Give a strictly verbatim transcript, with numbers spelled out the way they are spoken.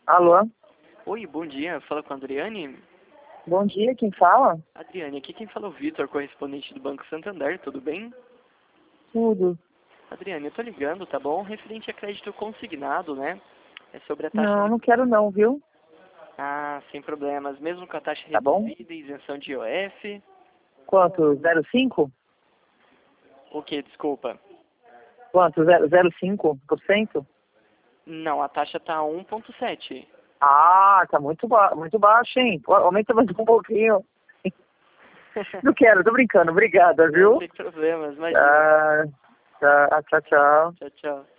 Alô? Oi, bom dia. Fala com a Adriane. Bom dia, quem fala? Adriane, aqui quem fala é o Vitor, correspondente do Banco Santander, tudo bem? Tudo. Adriane, eu tô ligando, tá bom? Referente a crédito consignado, né? É sobre a taxa... Não, re- não quero não, viu? Ah, sem problemas. Mesmo com a taxa Tá bom? reduzida e isenção de I O F. Quanto? zero vírgula cinco? O que, desculpa? Quanto? zero vírgula cinco por cento? Não, a taxa tá um vírgula sete. Ah, tá muito, ba muito baixo, hein? Pô, aumenta mais um pouquinho. Não quero, tô brincando. Obrigada, Não, viu? sem problemas, imagina. Ah, tá, tchau, tchau. Tchau, tchau.